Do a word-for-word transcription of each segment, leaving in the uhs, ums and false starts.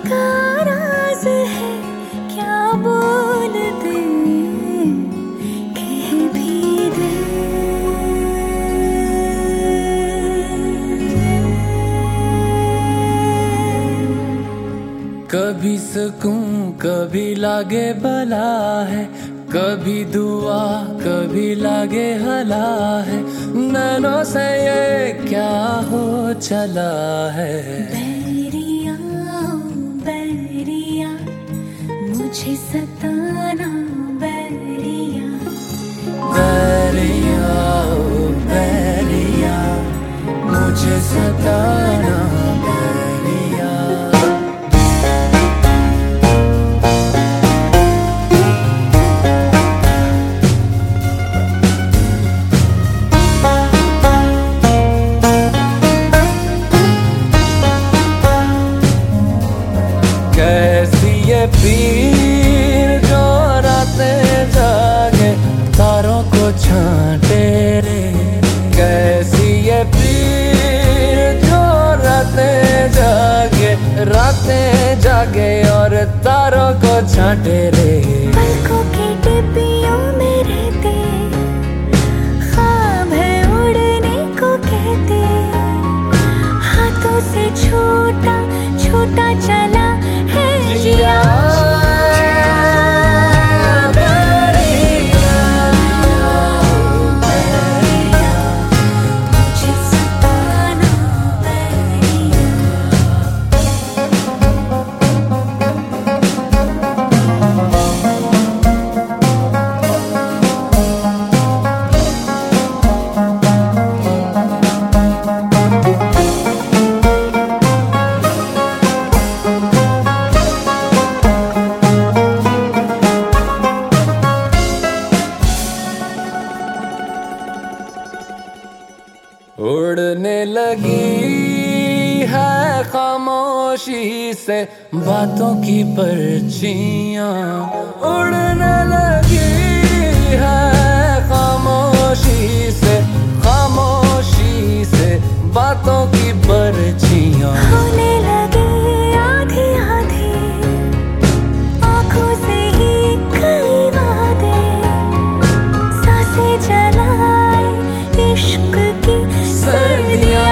का राज है क्या बोल दे, कह भी दे। कभी सुकून कभी लागे भला है, कभी दुआ कभी लागे हला है, नैनों से ये क्या हो चला है। बैरिया बैरिया मुझे सताना बैरिया, बैरिया ओ बैरिया मुझे सताना बैरिया। कैसी ये पीर जो रातें जागे तारों को छांटे रे, कैसी ये पीर जो रातें जागे रातें जागे और तारों को छांटे रे। पलकों की डिब्बियों में रहते ख्वाब है उड़ने को कहते, हाथों से छोटा छोटा चला है जिया। उड़ने लगी है खामोशी से बातों की पर्चियां, उड़ने लगी है खामोशी से खामोशी से बातों की पर्चियां। होने लगे आधी आधी आँखों से ही कई वादे, सांसें जलाए इश्क की सर्दियाँ।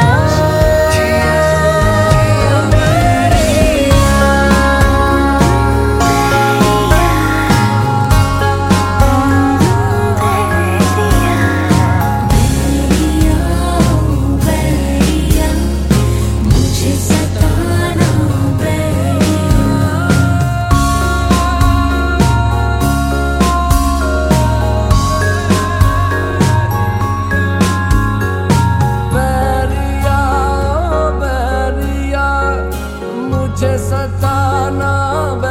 मुझे सताना